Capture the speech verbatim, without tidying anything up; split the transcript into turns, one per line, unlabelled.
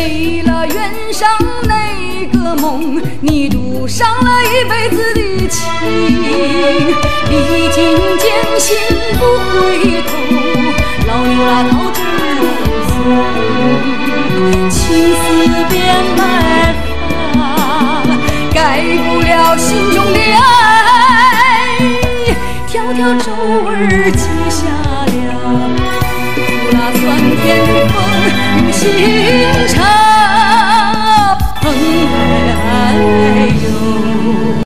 为了圆上那个梦，你赌上了一辈子的情，历经艰辛不回头，老牛拉到头送，情丝变白发，改不了心中的爱，条条皱纹记下了，苦辣酸甜风无心茶。朋爱